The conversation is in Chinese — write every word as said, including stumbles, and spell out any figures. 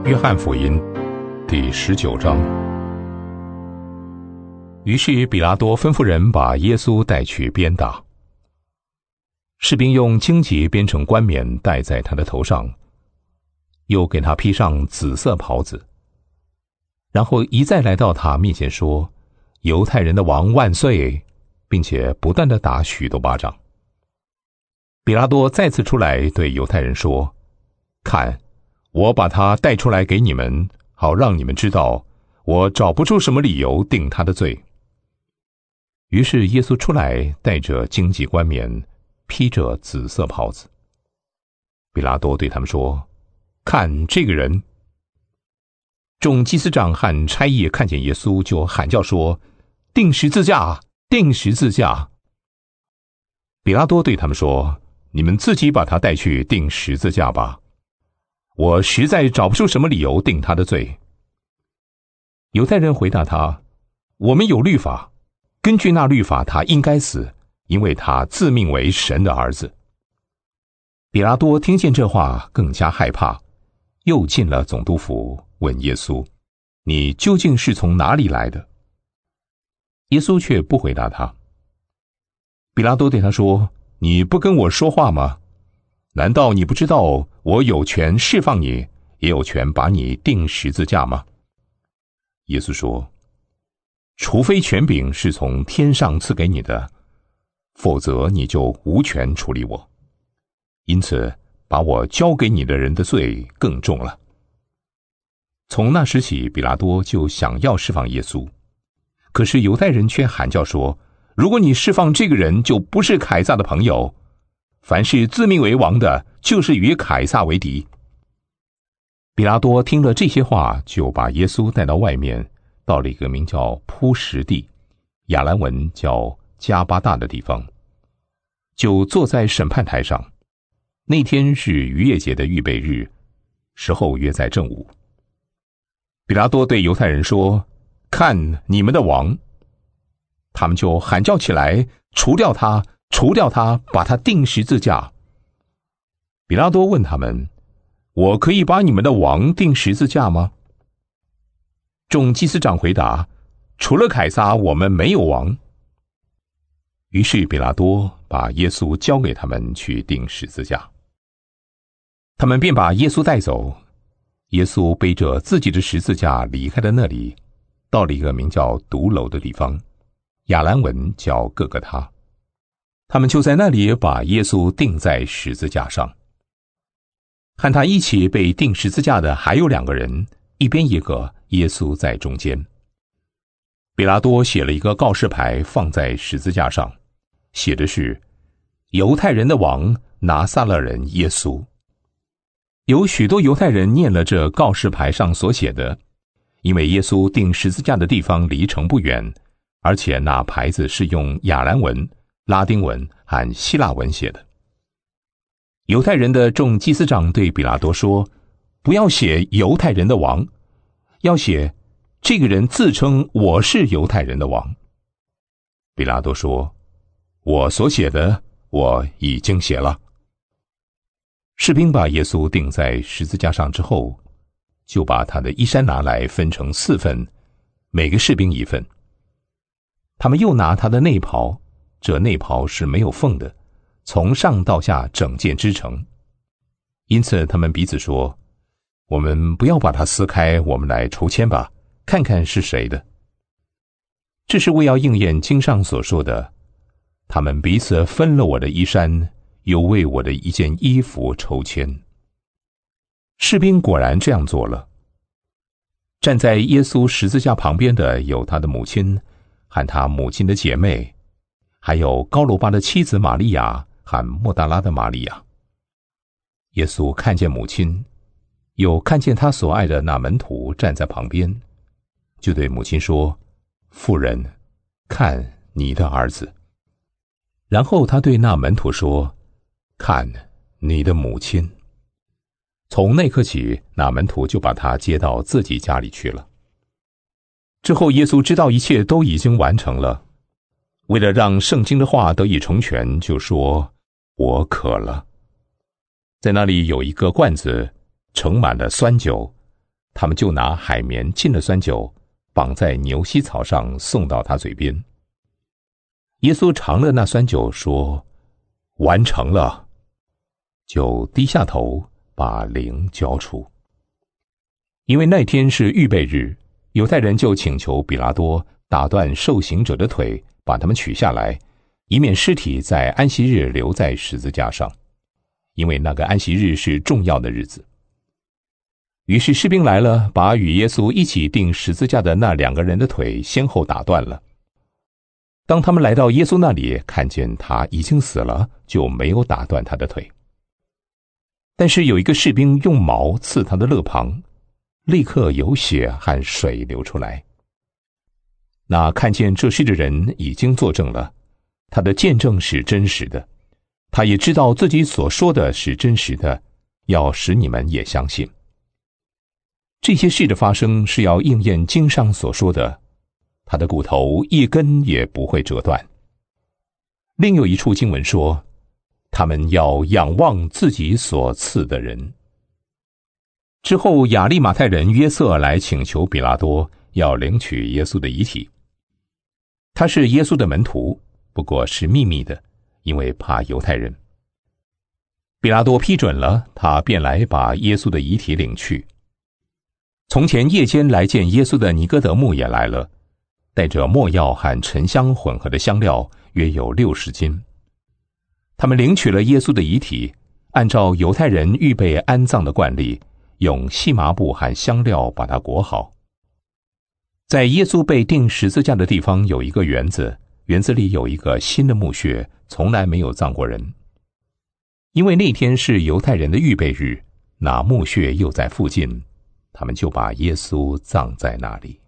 约翰福音第十九章。于是比拉多吩咐人把耶稣带去鞭打。士兵用荆棘编成冠冕戴在他的头上，又给他披上紫色袍子，然后一再来到他面前说：犹太人的王万岁，并且不断地打许多巴掌。比拉多再次出来对犹太人说：看，我把他带出来给你们，好让你们知道我找不出什么理由定他的罪。于是耶稣出来，带着荆棘冠冕，披着紫色袍子。比拉多对他们说：看这个人。众祭司长和差役看见耶稣，就喊叫说：钉十字架，钉十字架。比拉多对他们说：你们自己把他带去钉十字架吧，我实在找不出什么理由定他的罪。犹太人回答他：我们有律法，根据那律法他应该死，因为他自命为神的儿子。比拉多听见这话更加害怕，又进了总督府，问耶稣：你究竟是从哪里来的？耶稣却不回答他。比拉多对他说：你不跟我说话吗？难道你不知道我有权释放你，也有权把你钉十字架吗？耶稣说：除非权柄是从天上赐给你的，否则你就无权处理我。因此把我交给你的人的罪更重了。从那时起，比拉多就想要释放耶稣，可是犹太人却喊叫说：如果你释放这个人，就不是凯撒的朋友。凡是自命为王的，就是与凯撒为敌。比拉多听了这些话，就把耶稣带到外面，到了一个名叫铺石地，亚兰文叫加巴大的地方，就坐在审判台上。那天是逾越节的预备日，时候约在正午。比拉多对犹太人说：看你们的王。他们就喊叫起来：除掉他，除掉他，把他钉十字架。比拉多问他们：我可以把你们的王钉十字架吗？众祭司长回答：除了凯撒，我们没有王。于是比拉多把耶稣交给他们去钉十字架。他们便把耶稣带走。耶稣背着自己的十字架离开了那里，到了一个名叫独楼的地方，亚兰文叫各各他。他们就在那里把耶稣钉在十字架上。和他一起被钉十字架的还有两个人，一边一个，耶稣在中间。比拉多写了一个告示牌放在十字架上，写的是：犹太人的王，拿撒勒人耶稣。有许多犹太人念了这告示牌上所写的，因为耶稣钉十字架的地方离城不远，而且那牌子是用亚兰文、拉丁文和希腊文写的。犹太人的众祭司长对比拉多说：不要写犹太人的王，要写这个人自称我是犹太人的王。比拉多说：我所写的我已经写了。士兵把耶稣钉在十字架上之后，就把他的衣衫拿来分成四份，每个士兵一份。他们又拿他的内袍，这内袍是没有缝的，从上到下整件织成。因此他们彼此说：我们不要把它撕开，我们来抽签吧，看看是谁的。这是为要应验经上所说的：他们彼此分了我的衣衫，又为我的一件衣服抽签。士兵果然这样做了。站在耶稣十字架旁边的有他的母亲和他母亲的姐妹，还有高罗巴的妻子玛利亚和莫大拉的玛利亚。耶稣看见母亲，又看见他所爱的那门徒站在旁边，就对母亲说：妇人，看你的儿子。然后他对那门徒说：看你的母亲。从那刻起，那门徒就把他接到自己家里去了。之后耶稣知道一切都已经完成了，为了让圣经的话得以成全，就说：我渴了。在那里有一个罐子盛满了酸酒， 他们就拿海绵浸了酸酒，绑在牛膝草上，送到他嘴边。耶稣尝了那酸酒，说：“完成了。”就低下头，把灵交出。因为那天是预备日，犹太人就请求比拉多打断受刑者的腿，把他们取下来，以免尸体在安息日留在十字架上，因为那个安息日是重要的日子。于是士兵来了，把与耶稣一起钉十字架的那两个人的腿先后打断了。当他们来到耶稣那里，看见他已经死了，就没有打断他的腿。但是有一个士兵用矛刺他的肋旁，立刻有血和水流出来。那看见这事的人已经作证了，他的见证是真实的，他也知道自己所说的是真实的，要使你们也相信。这些事的发生是要应验经上所说的，他的骨头一根也不会折断。另有一处经文说，他们要仰望自己所赐的人。之后亚利马太人约瑟来请求比拉多要领取耶稣的遗体。他是耶稣的门徒，不过是秘密的，因为怕犹太人。比拉多批准了，他便来把耶稣的遗体领去。从前夜间来见耶稣的尼哥德慕也来了，带着没药和沉香混合的香料，约有六十斤。他们领取了耶稣的遗体，按照犹太人预备安葬的惯例，用细麻布和香料把它裹好。在耶稣被钉十字架的地方有一个园子，园子里有一个新的墓穴，从来没有葬过人。因为那天是犹太人的预备日，那墓穴又在附近，他们就把耶稣葬在那里。